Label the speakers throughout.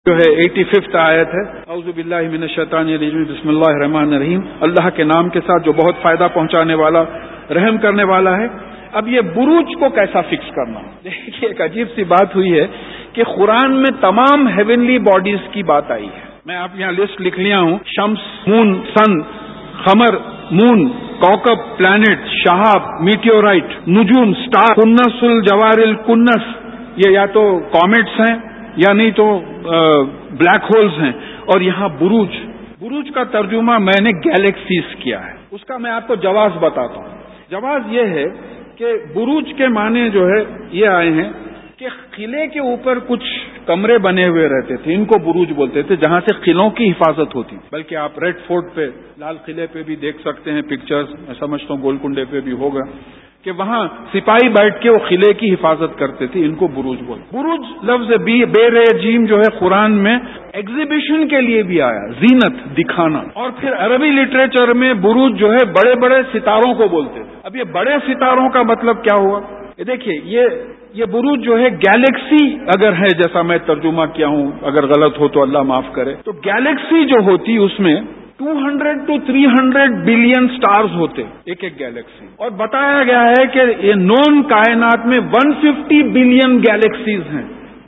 Speaker 1: جو ہے 85 آیت ہے، اعوذ باللہ من الشیطان الرجیم، بسم اللہ الرحمن الرحیم، اللہ کے نام کے ساتھ جو بہت فائدہ پہنچانے والا، رحم کرنے والا ہے۔ اب یہ بروج کو کیسا فکس کرنا؟ دیکھیے ایک عجیب سی بات ہوئی ہے کہ قرآن میں تمام ہیونلی باڈیز کی بات آئی ہے۔ میں آپ یہاں لسٹ لکھ لیا ہوں، شمس، مون، سن، قمر، مون، کوكب، پلانٹ، شہاب، میٹیورائٹ، نجوم، سٹار، کنس الجوار الکنس، یہ یا تو کامیٹس ہیں یا نہیں تو بلیک ہولز ہیں، اور یہاں بروج، بروج کا ترجمہ میں نے گیلیکسیز کیا ہے۔ اس کا میں آپ کو جواز بتاتا ہوں۔ جواز یہ ہے کہ بروج کے معنی جو ہے یہ آئے ہیں کہ قلعے کے اوپر کچھ کمرے بنے ہوئے رہتے تھے، ان کو بروج بولتے تھے، جہاں سے قلعوں کی حفاظت ہوتی، بلکہ آپ ریڈ فورٹ پہ، لال قلعے پہ بھی دیکھ سکتے ہیں پکچرز، میں سمجھتا ہوں گولکنڈے پہ بھی ہوگا کہ وہاں سپاہی بیٹھ کے وہ قلعے کی حفاظت کرتے تھے، ان کو بروج بولتے۔ بروج لفظ بے رے جیم جو ہے قرآن میں ایگزیبیشن کے لیے بھی آیا، زینت، دکھانا، اور پھر عربی لٹریچر میں بروج جو ہے بڑے بڑے ستاروں کو بولتے تھے۔ اب یہ بڑے ستاروں کا مطلب کیا ہوا؟ یہ دیکھیے یہ بروج جو ہے گیلیکسی اگر ہے، جیسا میں ترجمہ کیا ہوں، اگر غلط ہو تو اللہ معاف کرے، تو گیلیکسی جو ہوتی اس میں 200 to 300 بلین سٹارز ہوتے ایک گیلیکسی، اور بتایا گیا ہے کہ یہ نون کائنات میں 150 بلین گیلیکسیز ہیں،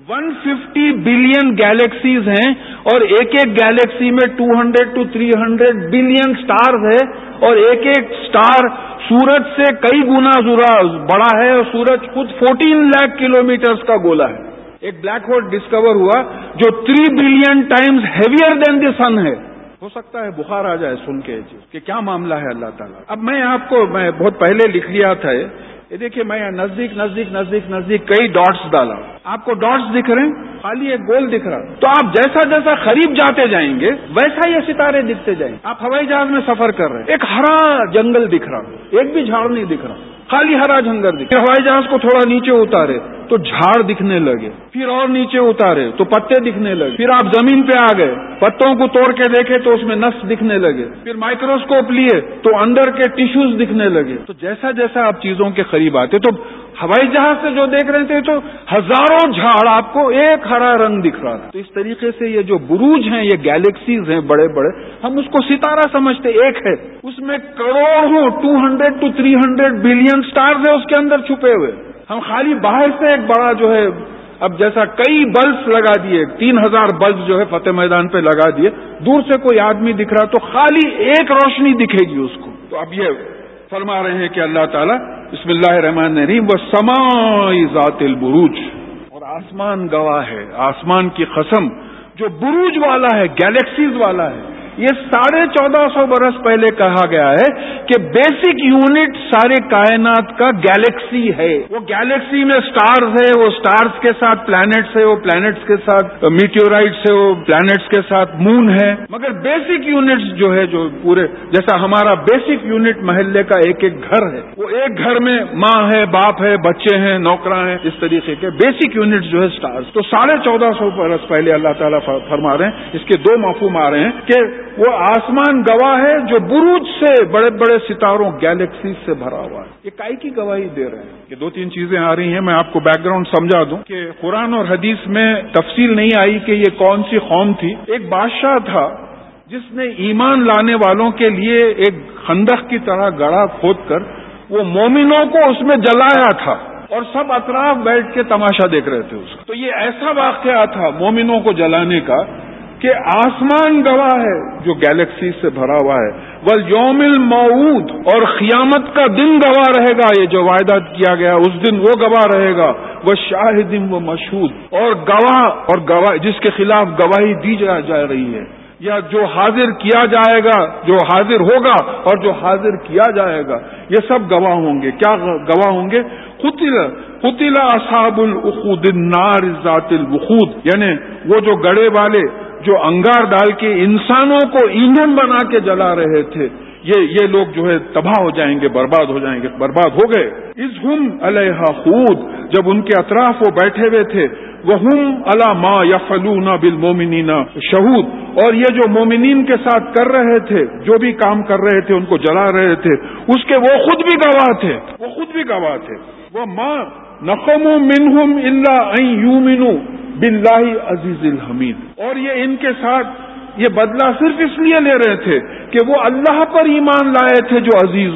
Speaker 1: 150 بلین گیلیکسیز ہیں، اور ایک گیلیکسی میں 200 to 300 بلین سٹارز ہے، اور ایک سٹار سورج سے کئی گنا بڑا ہے، اور سورج خود 14 لاکھ کلومیٹرز کا گولا ہے۔ ایک بلیک ہول ڈسکور ہوا جو 3 بلین ٹائمز ہیویئر دین دی سن ہے۔ ہو سکتا ہے بخار آ جائے سن کے کہ کیا معاملہ ہے اللہ تعالیٰ۔ اب میں آپ کو بہت پہلے لکھ لیا تھا یہ دیکھیے، میں نزدیک نزدیک نزدیک نزدیک کئی ڈاٹس ڈالا، آپ کو ڈاٹس دکھ رہے ہیں، خالی ایک گول دکھ رہا، تو آپ جیسا جیسا قریب جاتے جائیں گے ویسا یہ ستارے دکھتے جائیں گے۔ آپ ہوائی جہاز میں سفر کر رہے ہیں، ایک ہرا جنگل دکھ رہا، ایک بھی جھاڑ نہیں دکھ رہا، خالی ہرا جنگل دکھ رہا۔ ہوائی جہاز کو تھوڑا نیچے اتارے تو جھاڑ دکھنے لگے، پھر اور نیچے اتارے تو پتے دکھنے لگے، پھر آپ زمین پہ آ گئے، پتوں کو توڑ کے دیکھے تو اس میں نس دکھنے لگے، پھر مائکروسکوپ لیے تو اندر کے ٹیشوز دکھنے لگے۔ تو جیسا جیسا آپ چیزوں کے قریب آتے، تو ہوائی جہاز سے جو دیکھ رہے تھے تو ہزاروں جھاڑ آپ کو ایک ہرا رنگ دکھ رہا تھا۔ تو اس طریقے سے یہ جو بروج ہیں، یہ گیلیکسیز ہیں بڑے بڑے، ہم اس کو ستارہ سمجھتے، ایک ہے، اس میں کروڑوں 200 to 300 بلین سٹارز ہیں اس کے اندر چھپے ہوئے۔ ہم خالی باہر سے ایک بڑا جو ہے، اب جیسا کئی بلبس لگا دیے، 3000 بلب جو ہے فتح میدان پہ لگا دیے، دور سے کوئی آدمی دکھ رہا تو خالی ایک روشنی دکھے گی اس کو۔ تو اب یہ فرما رہے ہیں کہ اللہ تعالیٰ بسم اللہ الرحمن الرحیم والسماء ذات البروج، اور آسمان گواہ ہے، آسمان کی قسم جو بروج والا ہے، گیلیکسیز والا ہے۔ یہ 1450 برس پہلے کہا گیا ہے کہ بیسک یونٹ سارے کائنات کا گیلیکسی ہے۔ وہ گیلیکسی میں سٹارز ہے، وہ سٹارز کے ساتھ پلانٹس ہے، وہ پلانٹس کے ساتھ میٹیورائٹس ہے، وہ پلانٹس کے ساتھ مون ہے، مگر بیسک یونٹس جو ہے، جو پورے جیسا ہمارا بیسک یونٹ محلے کا ایک گھر ہے، وہ ایک گھر میں ماں ہے، باپ ہے، بچے ہیں، نوکراں ہیں، اس طریقے کے بیسک یونٹس جو ہے سٹارز۔ تو 1450 برس پہلے اللہ تعالیٰ فرما رہے ہیں، اس کے دو مفہوم آ رہے ہیں کہ وہ آسمان گواہ ہے جو بروج سے بڑے بڑے ستاروں گیلیکسیز سے بھرا ہوا ہے۔ یہ کائی کی گواہی دے رہے ہیں کہ 2-3 چیزیں آ رہی ہیں، میں آپ کو بیک گراؤنڈ سمجھا دوں کہ قرآن اور حدیث میں تفصیل نہیں آئی کہ یہ کون سی قوم تھی۔ ایک بادشاہ تھا جس نے ایمان لانے والوں کے لیے ایک خندق کی طرح گڑھا کھود کر وہ مومنوں کو اس میں جلایا تھا، اور سب اطراف بیٹھ کے تماشا دیکھ رہے تھے اس کا۔ تو یہ ایسا واقعہ تھا مومنوں کو جلانے کا کہ آسمان گواہ ہے جو گیلیکسیز سے بھرا ہوا ہے، والیوم الموعود، اور قیامت کا دن گواہ رہے گا، یہ جو وعدہ کیا گیا اس دن وہ گواہ رہے گا، وشاہد و مشہود، اور گواہ جس کے خلاف گواہی دی جا رہی ہے، یا جو حاضر کیا جائے گا، جو حاضر ہوگا اور جو حاضر کیا جائے گا، یہ سب گواہ ہوں گے۔ کیا گواہ ہوں گے؟ قتل اصحاب الاخدود النار ذات الوقود، یعنی وہ جو گڑے والے جو انگار ڈال کے انسانوں کو ایندھن بنا کے جلا رہے تھے، یہ لوگ جو ہے تباہ ہو جائیں گے، برباد ہو جائیں گے، برباد ہو گئے۔ اذ ہم علیہا قعود، جب ان کے اطراف وہ بیٹھے ہوئے تھے، وہم علی ما یفعلون بالمؤمنین شہود، اور یہ جو مومنین کے ساتھ کر رہے تھے، جو بھی کام کر رہے تھے، ان کو جلا رہے تھے، اس کے وہ خود بھی گواہ تھے، وہ خود بھی گواہ تھے۔ وہ ماں نقموا منہم الا ان یؤمنوا باللہ عزیز الحمید. اور یہ ان کے ساتھ یہ بدلہ صرف اس لیے لے رہے تھے کہ وہ اللہ پر ایمان لائے تھے جو عزیز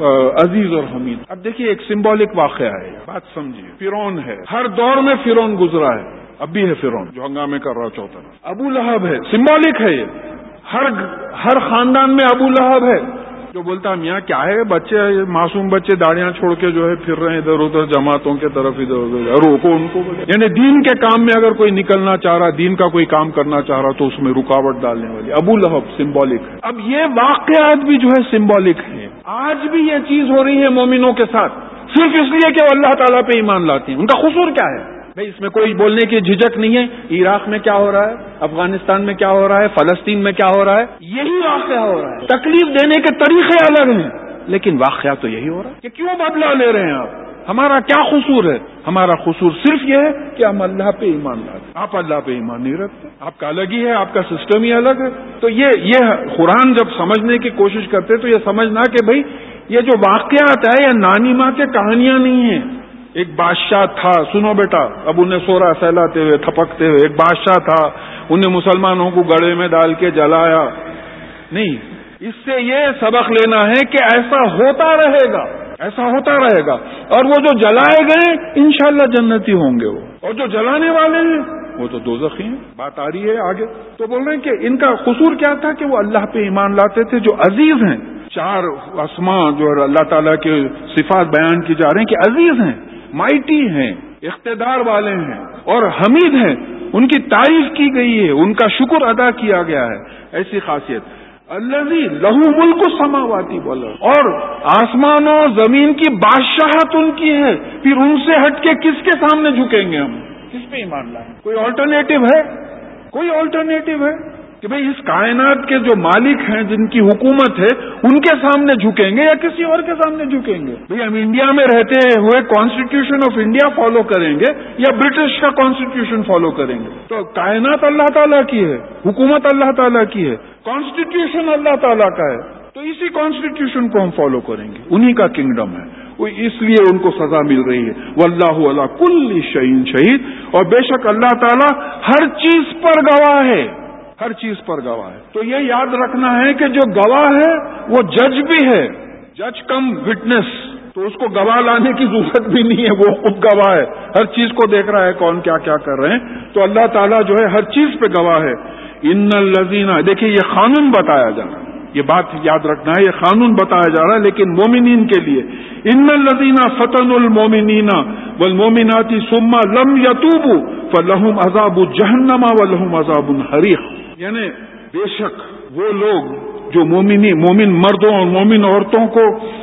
Speaker 1: اور حمید. اب دیکھیے ایک سمبولک واقعہ ہے, بات سمجھیے. فرعون ہے, ہر دور میں فرعون گزرا ہے, اب بھی ہے فرعون جو ہنگامے کر رہا چوتھا. ابو لہب ہے, سمبولک ہے یہ, ہر خاندان میں ابو لہب ہے جو بولتا ہے میاں کیا ہے بچے, معصوم بچے داڑیاں چھوڑ کے جو ہے پھر رہے ہیں ادھر ادھر جماعتوں کے طرف ادھر ادھر, روکو ان کو. یعنی دین کے کام میں اگر کوئی نکلنا چاہ رہا, دین کا کوئی کام کرنا چاہ رہا تو اس میں رکاوٹ ڈالنے والی ابو لہب سمبولک ہے. اب یہ واقعات بھی جو ہے سمبولک ہیں. آج بھی یہ چیز ہو رہی ہے مومنوں کے ساتھ صرف اس لیے کہ وہ اللہ تعالیٰ پہ ایمان لاتے ہیں. ان کا قصور کیا ہے بھائی؟ اس میں کوئی بولنے کی جھجک نہیں ہے. عراق میں کیا ہو رہا ہے, افغانستان میں کیا ہو رہا ہے, فلسطین میں کیا ہو رہا ہے, یہی واقعہ ہو رہا ہے. تکلیف دینے کے طریقے الگ ہیں لیکن واقعہ تو یہی ہو رہا ہے. کہ کیوں بدلہ لے رہے ہیں آپ؟ ہمارا کیا قصور ہے؟ ہمارا قصور صرف یہ ہے کہ ہم اللہ پہ ایمان لاتے ہیں. آپ اللہ پہ ایمان نہیں رکھتے, آپ کا الگ ہی ہے, آپ کا سسٹم ہی الگ ہے. تو یہ قرآن جب سمجھنے کی کوشش کرتے تو یہ سمجھنا کہ بھائی یہ جو واقعات ہے یہ نانی ماں کے کہانیاں نہیں ہیں. ایک بادشاہ تھا, سنو بیٹا, اب انہیں سورا سہلاتے ہوئے تھپکتے ہوئے, ایک بادشاہ تھا, انہیں مسلمانوں کو گڑے میں ڈال کے جلایا. نہیں, اس سے یہ سبق لینا ہے کہ ایسا ہوتا رہے گا, ایسا ہوتا رہے گا. اور وہ جو جلائے گئے انشاءاللہ جنتی ہوں گے وہ, اور جو جلانے والے ہیں وہ تو دوزخی ہیں. بات آ رہی ہے آگے. تو بول رہے ہیں کہ ان کا قصور کیا تھا کہ وہ اللہ پہ ایمان لاتے تھے جو عزیز ہیں. 4 اسماء جو اللہ تعالیٰ کے صفات بیان کی جا رہے ہیں کہ عزیز ہیں, مائٹی ہیں, اقتدار والے ہیں اور حمید ہیں. ان کی تعریف کی گئی ہے, ان کا شکر ادا کیا گیا ہے. ایسی خاصیت الذی لہ ملک السماوات والارض, اور آسمان و زمین کی بادشاہت ان کی ہے. پھر ان سے ہٹ کے کس کے سامنے جھکیں گے ہم؟ کس پہ ایمان لائیں؟ کوئی آلٹرنیٹو ہے؟ کوئی آلٹرنیٹو ہے کہ بھئی اس کائنات کے جو مالک ہیں, جن کی حکومت ہے, ان کے سامنے جھکیں گے یا کسی اور کے سامنے جھکیں گے؟ بھئی ہم انڈیا میں رہتے ہوئے کانسٹیٹیوشن آف انڈیا فالو کریں گے یا برٹش کا کانسٹیٹیوشن فالو کریں گے؟ تو کائنات اللہ تعالیٰ کی ہے, حکومت اللہ تعالیٰ کی ہے, کانسٹیٹیوشن اللہ تعالیٰ کا ہے, تو اسی کانسٹیٹیوشن کو ہم فالو کریں گے. انہی کا کنگڈم ہے, اس لیے ان کو سزا مل رہی ہے. واللہ علی کل شیء شہید, اور بے شک اللہ تعالیٰ ہر چیز پر گواہ ہے, ہر چیز پر گواہ ہے. تو یہ یاد رکھنا ہے کہ جو گواہ ہے وہ جج بھی ہے, جج کم وٹنس, تو اس کو گواہ لانے کی ضرورت بھی نہیں ہے, وہ خود گواہ ہے, ہر چیز کو دیکھ رہا ہے کون کیا کیا کر رہے ہیں. تو اللہ تعالیٰ جو ہے ہر چیز پہ گواہ ہے. ان الذین, دیکھیے یہ قانون بتایا جا رہا ہے, یہ بات یاد رکھنا ہے, یہ قانون بتایا جا رہا ہے لیکن مومنین کے لیے. ان الذین فتنوا المؤمنین والمؤمنات ثم لم یتوبوا فلہم عذاب جہنم ولہم عذاب الحریق. یعنی بے شک وہ لوگ جو مومن مردوں اور مومن عورتوں کو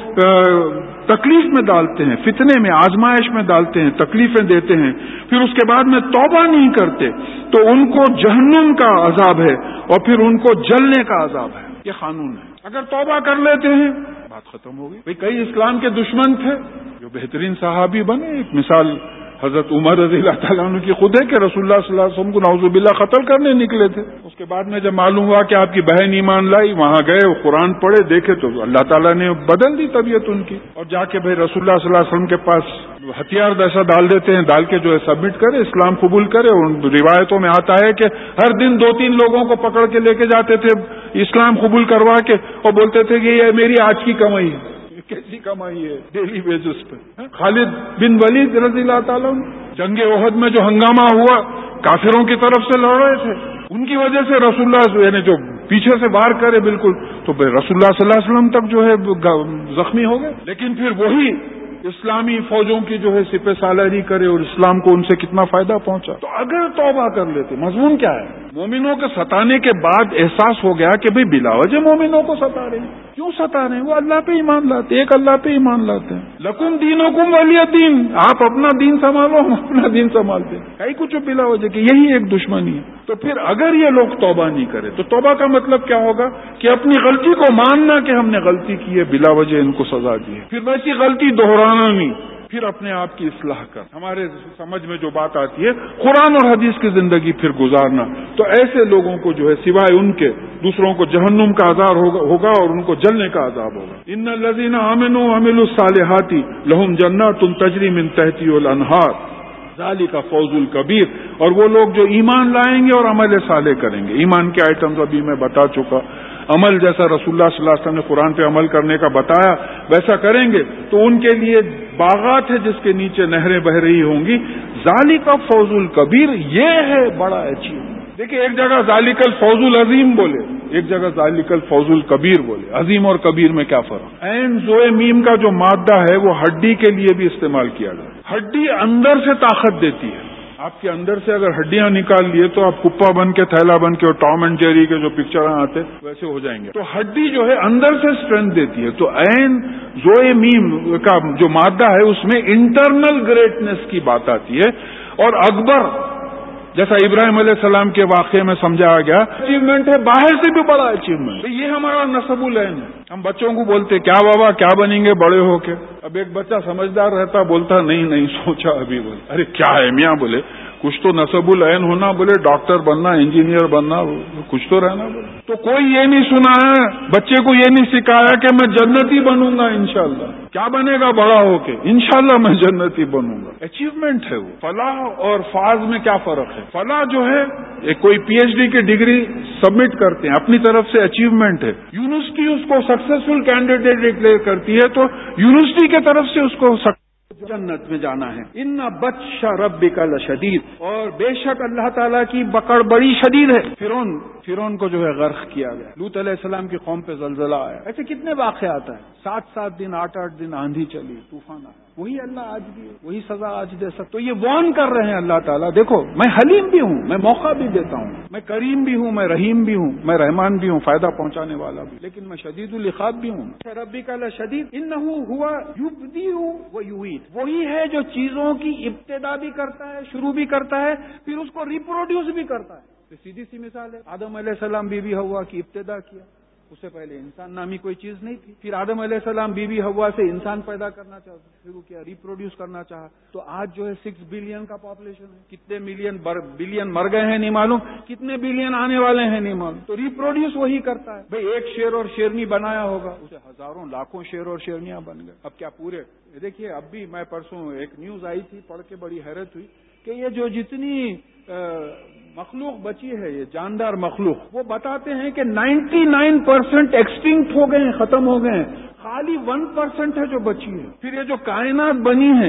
Speaker 1: تکلیف میں ڈالتے ہیں, فتنے میں, آزمائش میں ڈالتے ہیں, تکلیفیں دیتے ہیں, پھر اس کے بعد میں توبہ نہیں کرتے, تو ان کو جہنم کا عذاب ہے اور پھر ان کو جلنے کا عذاب ہے. یہ قانون ہے. اگر توبہ کر لیتے ہیں بات ختم ہو گئی. بھئی کئی اسلام کے دشمن تھے جو بہترین صحابی بنے. ایک مثال حضرت عمر رضی اللہ تعالیٰ عنہ کی خود ہے کہ رسول اللہ صلی اللہ علیہ وسلم کو نعوذ باللہ قتل کرنے نکلے تھے. اس کے بعد میں جب معلوم ہوا کہ آپ کی بہن ایمان لائی, وہاں گئے, قرآن پڑھے, دیکھے تو اللہ تعالیٰ نے بدل دی طبیعت ان کی, اور جا کے بھائی رسول اللہ صلی اللہ علیہ وسلم کے پاس ہتھیار ایسا ڈال دیتے ہیں, ڈال کے جو ہے سبمٹ کرے, اسلام قبول کرے. ان روایتوں میں آتا ہے کہ ہر دن 2-3 لوگوں کو پکڑ کے لے کے جاتے تھے اسلام قبول کروا کے, اور بولتے تھے کہ یہ میری آج کی کمائی ہے. کیسی کمائی ہے؟ ڈیلی بیسس پہ. خالد بن ولید رضی اللہ تعالیٰ جنگ احد میں جو ہنگامہ ہوا, کافروں کی طرف سے لڑ رہے تھے, ان کی وجہ سے رسول اللہ یعنی جو پیچھے سے وار کرے بالکل, تو رسول اللہ صلی اللہ علیہ وسلم تک جو ہے زخمی ہو گئے. لیکن پھر وہی اسلامی فوجوں کی جو ہے سپہ سالاری کرے اور اسلام کو ان سے کتنا فائدہ پہنچا. تو اگر توبہ کر لیتے, مضمون کیا ہے؟ مومنوں کے ستانے کے بعد احساس ہو گیا کہ بھئی بلا وجہ مومنوں کو ستا رہے ہیں. کیوں ستا رہے ہیں؟ وہ اللہ پہ ایمان لاتے, ایک اللہ پہ ایمان لاتے ہیں. لکم دینکم ولی دین, آپ اپنا دین سنبھالو, ہم اپنا دین سنبھالتے ہیں. کئی کچھ بلا وجہ کہ یہی ایک دشمنی ہے. تو پھر اگر یہ لوگ توبہ نہیں کرے تو توبہ کا مطلب کیا ہوگا کہ اپنی غلطی کو ماننا کہ ہم نے غلطی کی ہے, بلا وجہ ان کو سزا دی ہے, پھر ویسی غلطی دہرانا نہیں, پھر اپنے آپ کی اصلاح کر. ہمارے سمجھ میں جو بات آتی ہے قرآن اور حدیث کی زندگی پھر گزارنا. تو ایسے لوگوں کو جو ہے سوائے ان کے دوسروں کو جہنم کا عذاب ہوگا اور ان کو جلنے کا عذاب ہوگا. ان الذین آمنوا وعملوا الصالحات لهم جنات تجری من تحتها الانہار ذالک فوز الکبیر. اور وہ لوگ جو ایمان لائیں گے اور عمل صالح کریں گے. ایمان کے آئٹمز ابھی میں بتا چکا. عمل جیسا رسول اللہ صلی اللہ علیہ وسلم نے قرآن پہ عمل کرنے کا بتایا ویسا کریں گے تو ان کے لیے باغات ہے جس کے نیچے نہریں بہ رہی ہوں گی. ذالک فوز الکبیر، یہ ہے بڑا اچیو. دیکھیں ایک جگہ ذالک الفوز العظیم بولے، ایک جگہ ذالک الفوز الکبیر بولے. عظیم اور کبیر میں کیا فرق؟ عین زوئے میم کا جو مادہ ہے وہ ہڈی کے لیے بھی استعمال کیا جائے. ہڈی اندر سے طاقت دیتی ہے. آپ کے اندر سے اگر ہڈیاں نکال لیے تو آپ کپا بن کے تھیلا بن کے اور ٹام اینڈ جیری کے جو پکچر آتے ویسے ہو جائیں گے. تو ہڈی جو ہے اندر سے اسٹرینتھ دیتی ہے. تو عین زوئے میم کا جو مادہ ہے اس میں انٹرنل گریٹنس کی بات آتی ہے. اور اکبر جیسا ابراہیم علیہ السلام کے واقعے میں سمجھایا گیا اچیومنٹ ہے باہر سے بھی بڑا اچیومنٹ. یہ ہمارا نسب العین ہے. ہم بچوں کو بولتے کیا بابا کیا بنیں گے بڑے ہو کے؟ اب ایک بچہ سمجھدار رہتا بولتا نہیں سوچا ابھی. بولے ارے کیا ہے میاں؟ بولے کچھ تو نسب العین ہونا، بولے ڈاکٹر بننا، انجینئر بننا، کچھ تو رہنا. بولے تو کوئی یہ نہیں سنا ہے، بچے کو یہ نہیں سکھایا کہ میں جنتی بنوں گا انشاءاللہ. کیا بنے گا بڑا ہو کے؟ انشاءاللہ میں جنتی بنوں گا. اچیومنٹ ہے وہ. فلاح اور فاز میں کیا فرق ہے؟ فلاح جو ہے کوئی پی ایچ ڈی کی ڈگری سبمٹ کرتے ہیں اپنی طرف سے، اچیومنٹ ہے. یونیورسٹی اس کو سکسیسفل کینڈیڈیٹ ڈکلیئر کرتی ہے تو یونیورسٹی کی طرف سے اس کو جنت میں جانا ہے. ان بطش ربک لشدید، اور بے شک اللہ تعالیٰ کی پکڑ بڑی شدید ہے. فرعون کو جو ہے غرق کیا گیا. لوط علیہ السلام کی قوم پہ زلزلہ آیا. ایسے کتنے واقعات ہیں. 7 دن 8 دن آندھی چلی، طوفان آیا. وہی اللہ آج بھی وہی سزا آج دے سکتا. تو یہ وارن کر رہے ہیں اللہ تعالیٰ، دیکھو میں حلیم بھی ہوں، میں موقع بھی دیتا ہوں، میں کریم بھی ہوں، میں رحیم بھی ہوں، میں رحمان بھی ہوں، فائدہ پہنچانے والا بھی، لیکن میں شدید العقاب بھی ہوں. ربک لشدید انہ ہوا یبدی و یعید. وہی ہے جو چیزوں کی ابتدا بھی کرتا ہے، شروع بھی کرتا ہے، پھر اس کو ریپروڈیوس بھی کرتا ہے. تو سیدھی سی مثال ہے، آدم علیہ السلام بی بی حوا کی ابتدا کیا. اس سے پہلے انسان نامی کوئی چیز نہیں تھی. پھر آدم علیہ السلام بی بی حوا سے انسان پیدا کرنا شروع کیا، ریپروڈیوس کرنا چاہا. تو آج جو ہے 6 بلین کا پاپولیشن ہے. کتنے بلین مر گئے ہیں نہیں معلوم، کتنے بلین آنے والے ہیں نہیں معلوم. تو ریپروڈیوس وہی کرتا ہے. بھئی ایک شیر اور شیرنی بنایا ہوگا، اسے ہزاروں لاکھوں شیر اور شیرنیاں بن گئے. اب کیا پورے دیکھیے، اب بھی میں پرسوں ایک نیوز آئی تھی پڑھ کے بڑی حیرت ہوئی کہ یہ جو جتنی مخلوق بچی ہے، یہ جاندار مخلوق، وہ بتاتے ہیں کہ 99% ایکسٹنکٹ ہو گئے ہیں، ختم ہو گئے ہیں. خالی 1% ہے جو بچی ہے. پھر یہ جو کائنات بنی ہے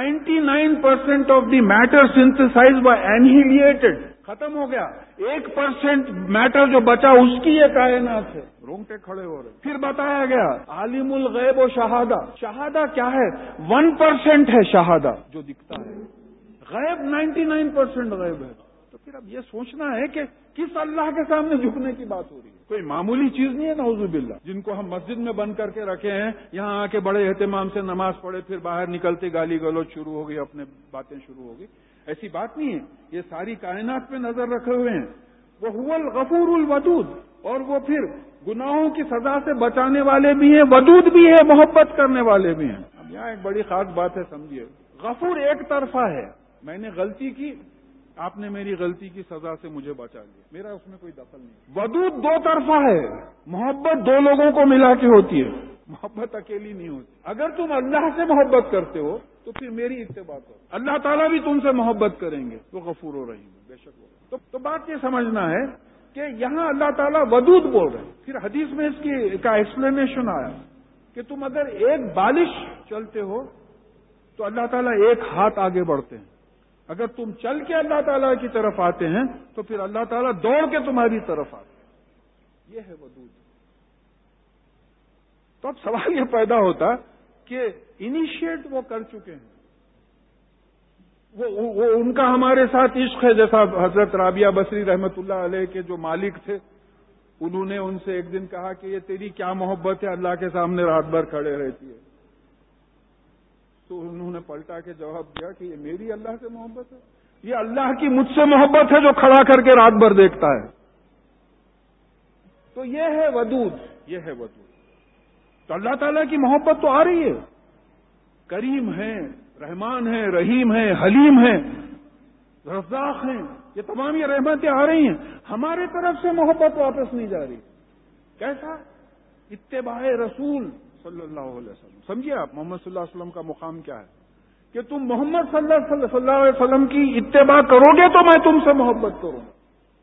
Speaker 1: 99% of the matter synthesize by annihilated, ختم ہو گیا. 1% میٹر جو بچا اس کی یہ کائنات ہے. رونگٹے کھڑے ہو رہے. پھر بتایا گیا عالم الغیب و شہادہ. شہادہ کیا ہے؟ 1% ہے شہادہ جو دکھتا ہے. غیب 99% غیب ہے. تو پھر اب یہ سوچنا ہے کہ کس اللہ کے سامنے جھکنے کی بات ہو رہی ہے. کوئی معمولی چیز نہیں ہے نعوذ باللہ، جن کو ہم مسجد میں بند کر کے رکھے ہیں. یہاں آ کے بڑے اہتمام سے نماز پڑھے، پھر باہر نکلتے گالی گلوچ شروع ہو گئی، اپنے باتیں شروع ہو گئی. ایسی بات نہیں ہے. یہ ساری کائنات پہ نظر رکھے ہوئے ہیں. وہ هو الغفور الودود، اور وہ پھر گناہوں کی سزا سے بچانے والے بھی ہیں، ودود بھی ہے، محبت کرنے والے بھی ہیں. اب یہاں ایک بڑی خاص بات ہے، سمجھیے. غفور ایک طرفہ ہے، میں نے غلطی کی، آپ نے میری غلطی کی سزا سے مجھے بچا لیا، میرا اس میں کوئی دخل نہیں. ودود 2 طرفہ ہے، محبت 2 لوگوں کو ملا کے ہوتی ہے، محبت اکیلی نہیں ہوتی. اگر تم اللہ سے محبت کرتے ہو تو پھر میری اتباع کرو. اللہ تعالیٰ بھی تم سے محبت کریں گے تو غفور و رحیم بے شک. تو بات یہ سمجھنا ہے کہ یہاں اللہ تعالیٰ ودود بول رہے ہیں. پھر حدیث میں اس کی کا ایکسپلینیشن آیا کہ تم اگر ایک بالش چلتے ہو تو اللہ تعالیٰ ایک ہاتھ آگے بڑھتے ہیں. اگر تم چل کے اللہ تعالیٰ کی طرف آتے ہیں تو پھر اللہ تعالیٰ دوڑ کے تمہاری طرف آتے ہیں. یہ ہے ودود. تو اب سوال یہ پیدا ہوتا کہ انیشیٹ وہ کر چکے ہیں، وہ ان کا ہمارے ساتھ عشق ہے. جیسا حضرت رابعہ بصری رحمت اللہ علیہ کے جو مالک تھے، انہوں نے ان سے ایک دن کہا کہ یہ تیری کیا محبت ہے، اللہ کے سامنے رات بھر کھڑے رہتی ہے. تو انہوں نے پلٹا کے جواب دیا کہ یہ میری اللہ سے محبت ہے، یہ اللہ کی مجھ سے محبت ہے جو کھڑا کر کے رات بھر دیکھتا ہے. تو یہ ہے ودود، یہ ہے ودود. تو اللہ تعالیٰ کی محبت تو آ رہی ہے. کریم ہے، رحمان ہے، رحیم ہے، حلیم ہے، رزاق ہیں. یہ تمام یہ رحمتیں آ رہی ہیں، ہمارے طرف سے محبت واپس نہیں جا رہی. کیسا؟ اتباع رسول صلی اللہ علیہ وسلم. سمجھیے آپ محمد صلی اللہ علیہ وسلم کا مقام کیا ہے کہ تم محمد صلی اللہ علیہ وسلم کی اتباع کرو گے تو میں تم سے محبت کروں گا.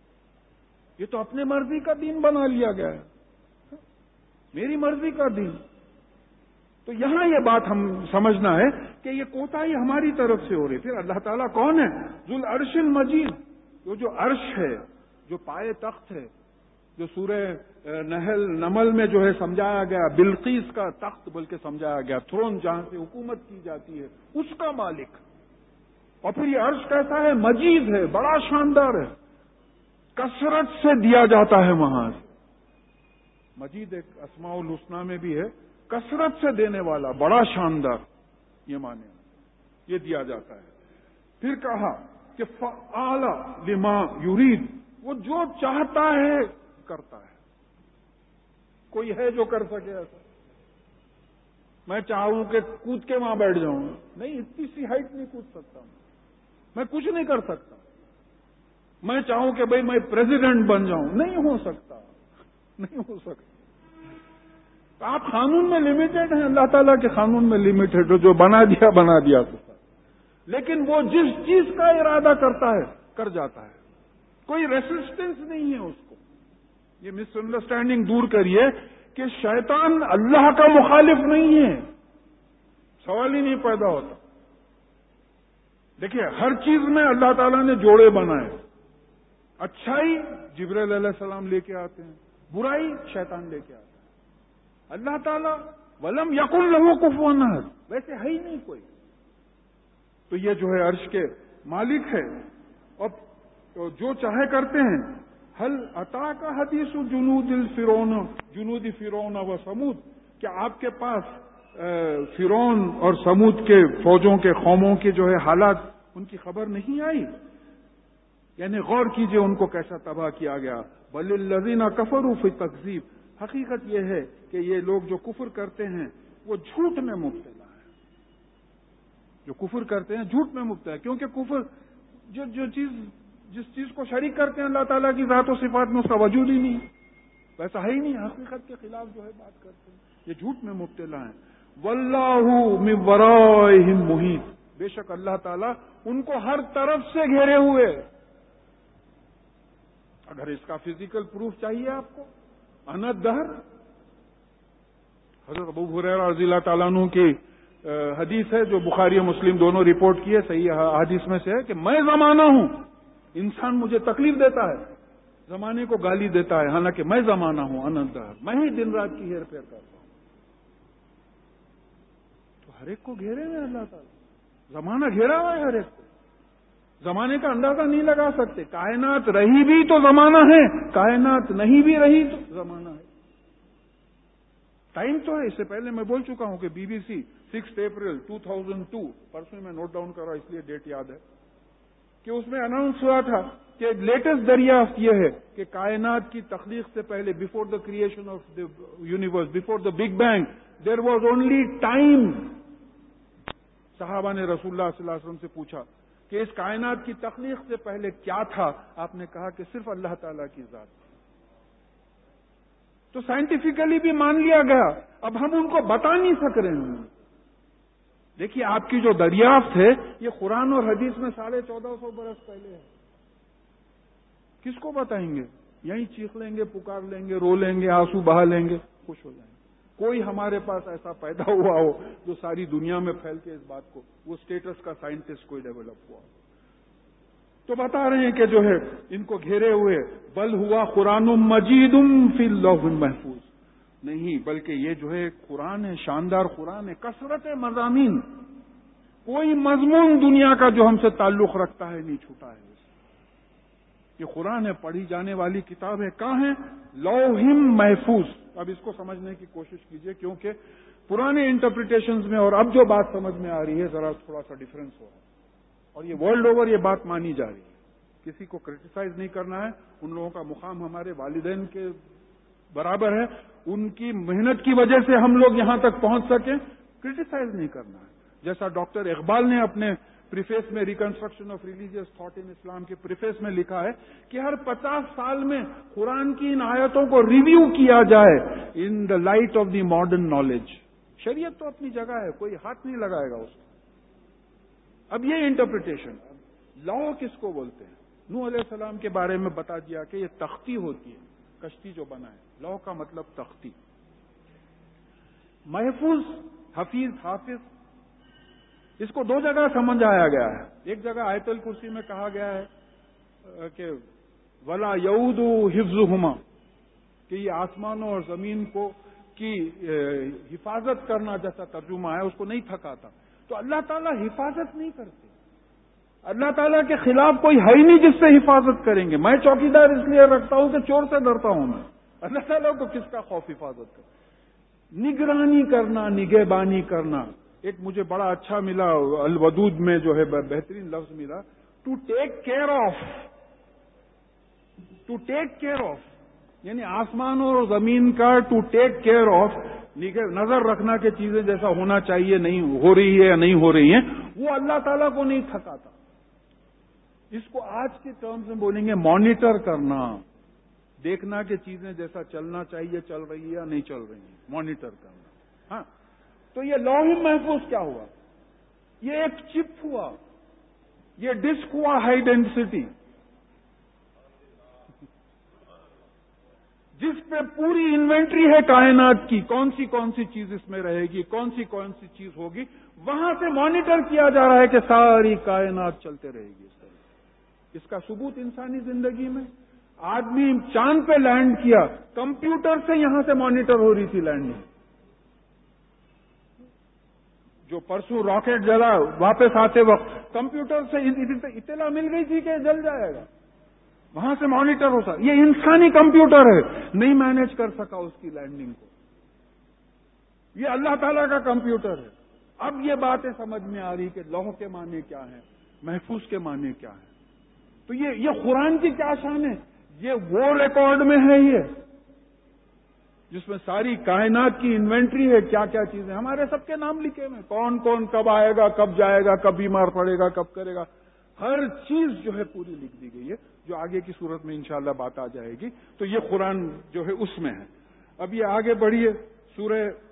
Speaker 1: یہ تو اپنے مرضی کا دین بنا لیا گیا ہے، میری مرضی کا دین. تو یہاں یہ بات ہم سمجھنا ہے کہ یہ کوتاہی ہماری طرف سے ہو رہی. پھر اللہ تعالیٰ کون ہے؟ ذو العرش المجید. وہ جو عرش ہے، جو پائے تخت ہے، جو سورہ نمل میں جو ہے سمجھایا گیا، بلقیس کا تخت بلکہ سمجھایا گیا، تھرون جہاں سے حکومت کی جاتی ہے، اس کا مالک. اور پھر یہ عرش کیسا ہے؟ مجید ہے، بڑا شاندار ہے، کثرت سے دیا جاتا ہے وہاں سے. مجید ایک اسماء الحسنی میں بھی ہے، کثرت سے دینے والا، بڑا شاندار، یہ معنی یہ دیا جاتا ہے. پھر کہا کہ فعال لما یرید، وہ جو چاہتا ہے کرتا ہے. کوئی ہے جو کر سکے ایسا؟ میں چاہوں کہ کود کے وہاں بیٹھ جاؤں، نہیں، اتنی سی ہائٹ نہیں کود سکتا میں کچھ نہیں کر سکتا. میں چاہوں کہ بھئی میں پریزیڈنٹ بن جاؤں، نہیں ہو سکتا، نہیں ہو سکتا. آپ قانون میں لمیٹڈ ہیں، اللہ تعالیٰ کے قانون میں لمیٹڈ ہے، جو بنا دیا تو. لیکن وہ جس چیز کا ارادہ کرتا ہے کر جاتا ہے، کوئی ریسسٹنس نہیں ہے اس کو. یہ مس انڈرسٹینڈنگ دور کریے کہ شیطان اللہ کا مخالف نہیں ہے، سوال ہی نہیں پیدا ہوتا. دیکھیے ہر چیز میں اللہ تعالیٰ نے جوڑے بنائے. اچھائی جبرائیل علیہ السلام لے کے آتے ہیں، برائی شیطان لے کے آتے ہیں. اللہ تعالیٰ ولم یکن لہ کفوا احد، ویسے ہے ہی نہیں کوئی. تو یہ جو ہے عرش کے مالک ہے، اور جو چاہے کرتے ہیں. حل عطا کا حدیث جنود فرعون و سمود، کیا آپ کے پاس فرعون اور سمود کے فوجوں کے قوموں کے جو ہے حالات، ان کی خبر نہیں آئی؟ یعنی غور کیجئے ان کو کیسا تباہ کیا گیا. بل الذین کفروا فی تکذیب، حقیقت یہ ہے کہ یہ لوگ جو کفر کرتے ہیں وہ جھوٹ میں مبتلا ہے. جو کفر کرتے ہیں جھوٹ میں مبتلا ہے، کیونکہ کفر جس چیز کو شریک کرتے ہیں اللہ تعالیٰ کی ذات و صفات میں، اس کا وجود ہی نہیں، ویسا ہے ہی نہیں، حقیقت کے خلاف جو ہے بات کرتے ہیں، یہ جھوٹ میں مبتلا ہیں. واللہ من ورائہم محیط، بے شک اللہ تعالیٰ ان کو ہر طرف سے گھیرے ہوئے. اگر اس کا فزیکل پروف چاہیے آپ کو، انا الدہر. حضرت ابو ہریرہ رضی اللہ تعالیٰ عنہ کی حدیث ہے جو بخاری و مسلم دونوں رپورٹ کی ہے، صحیح حدیث میں سے ہے کہ میں زمانہ ہوں. انسان مجھے تکلیف دیتا ہے، زمانے کو گالی دیتا ہے، حالانکہ میں زمانہ ہوں، انا الدہر، میں ہی دن رات کی ہیر پھیر کرتا ہوں. تو ہر ایک کو گھیرے ہوئے اللہ تعالیٰ، زمانہ گھیرا ہوا ہے ہر ایک کو. زمانے کا اندازہ نہیں لگا سکتے. کائنات رہی بھی تو زمانہ ہے، کائنات نہیں بھی رہی تو زمانہ ہے. ٹائم تو ہے. اس سے پہلے میں بول چکا ہوں کہ بی بی سی 6 اپریل 2002، پرسوں میں نوٹ ڈاؤن کرا اس لیے ڈیٹ یاد ہے، کہ اس میں اناؤنس ہوا تھا کہ لیٹسٹ دریافت یہ ہے کہ کائنات کی تخلیق سے پہلے، before the creation of the universe, before the big bang, there was only time. صحابہ نے رسول اللہ صلی اللہ علیہ وسلم سے پوچھا کہ اس کائنات کی تخلیق سے پہلے کیا تھا؟ آپ نے کہا کہ صرف اللہ تعالیٰ کی ذات. تو سائنٹیفکلی بھی مان لیا گیا، اب ہم ان کو بتا نہیں سک رہے ہیں. دیکھیے آپ کی جو دریافت ہے یہ قرآن اور حدیث میں 1450 برس پہلے ہے. کس کو بتائیں گے؟ یہیں چیخ لیں گے، پکار لیں گے، رو لیں گے، آنسو بہا لیں گے، خوش ہو جائیں گے. کوئی ہمارے پاس ایسا پیدا ہوا ہو جو ساری دنیا میں پھیل کے اس بات کو، وہ اسٹیٹس کا سائنٹسٹ کوئی ڈیولپ ہوا ہو. تو بتا رہے ہیں کہ جو ہے ان کو گھیرے ہوئے. بل ہوا قرآن مجید فی اللوح المحفوظ، نہیں بلکہ یہ جو ہے قرآن ہے، شاندار قرآن ہے، کثرت مضامین. کوئی مضمون دنیا کا جو ہم سے تعلق رکھتا ہے نہیں چھوٹا ہے. یہ قرآن ہے، پڑھی جانے والی کتاب ہے. کہاں ہے؟ لوح محفوظ. اب اس کو سمجھنے کی کوشش کیجئے، کیونکہ پرانے انٹرپریٹیشنز میں اور اب جو بات سمجھ میں آ رہی ہے ذرا تھوڑا سا ڈفرنس ہو رہا ہے، اور یہ ورلڈ اوور یہ بات مانی جا رہی ہے. کسی کو کرٹیسائز نہیں کرنا ہے. ان لوگوں کا مقام ہمارے والدین کے برابر ہے، ان کی محنت کی وجہ سے ہم لوگ یہاں تک پہنچ سکیں. کرٹیسائز نہیں کرنا ہے. جیسا ڈاکٹر اقبال نے اپنے پریفیس میں reconstruction of religious thought in Islam کے پریفیس میں لکھا ہے کہ ہر 50 سال میں قرآن کی ان آیتوں کو ریویو کیا جائے in the light of the modern knowledge. شریعت تو اپنی جگہ ہے, کوئی ہاتھ نہیں لگائے گا اس کو. اب یہ انٹرپریٹیشن, لا کس کو بولتے ہیں؟ نوح علیہ السلام کے بارے میں بتا دیا کہ یہ تختی ہوتی ہے, کشتی جو بنا ہے. لا کا مطلب تختی. محفوظ, حفیظ, حافظ, اس کو 2 جگہ سمجھایا گیا ہے. ایک جگہ آیت الکرسی میں کہا گیا ہے کہ ولا یعود حفظہما, کہ یہ آسمانوں اور زمین کو کی حفاظت کرنا, جیسا ترجمہ ہے, اس کو نہیں تھکاتا. تو اللہ تعالیٰ حفاظت نہیں کرتے. اللہ تعالیٰ کے خلاف کوئی ہے ہی نہیں جس سے حفاظت کریں گے. میں چوکیدار اس لیے رکھتا ہوں کہ چور سے ڈرتا ہوں میں. اللہ تعالیٰ کو کس کا خوف حفاظت کر. نگرانی کرنا, نگہبانی کرنا. ایک مجھے بڑا اچھا ملا الودود میں جو ہے بہترین لفظ ملا, to take care of. To take care of یعنی آسمان اور زمین کا ٹو ٹیک کیئر آف, نظر رکھنا کہ چیزیں جیسا ہونا چاہیے نہیں ہو رہی ہے یا نہیں ہو رہی ہیں, وہ اللہ تعالیٰ کو نہیں تھکاتا. اس کو آج کے ٹرمز میں بولیں گے مانیٹر کرنا, دیکھنا کہ چیزیں جیسا چلنا چاہیے چل رہی ہے یا نہیں چل رہی ہیں, مانیٹر کرنا. ہاں, تو یہ لوح محفوظ کیا ہوا؟ یہ ایک چپ ہوا, یہ ڈسک ہوا ہائی ڈینسٹی, جس پہ پوری انوینٹری ہے کائنات کی, کون سی چیز اس میں رہے گی, کون سی چیز ہوگی. وہاں سے مانیٹر کیا جا رہا ہے کہ ساری کائنات چلتے رہے گی اس طرح. اس کا ثبوت انسانی زندگی میں, آدمی چاند پہ لینڈ کیا, کمپیوٹر سے یہاں سے مانیٹر ہو رہی تھی لینڈنگ. جو پرسوں راکٹ جلا واپس آتے وقت کمپیوٹر سے اطلاع مل گئی تھی کہ جل جائے گا, وہاں سے مانیٹر ہو سکتا. یہ انسانی کمپیوٹر ہے, نہیں مینج کر سکا اس کی لینڈنگ کو. یہ اللہ تعالیٰ کا کمپیوٹر ہے. اب یہ باتیں سمجھ میں آ رہی کہ لوح کے معنی کیا ہیں, محفوظ کے معنی کیا ہیں. تو یہ قرآن کی کیا شان ہے؟ یہ وہ ریکارڈ میں ہے یہ جس میں ساری کائنات کی انوینٹری ہے, کیا کیا چیزیں, ہمارے سب کے نام لکھے ہوئے, کون کون کب آئے گا, کب جائے گا, کب بیمار پڑے گا, کب کرے گا, ہر چیز جو ہے پوری لکھ دی گئی ہے, جو آگے کی صورت میں انشاءاللہ بات آ جائے گی. تو یہ قرآن جو ہے اس میں ہے. اب یہ آگے بڑھیے, سورہ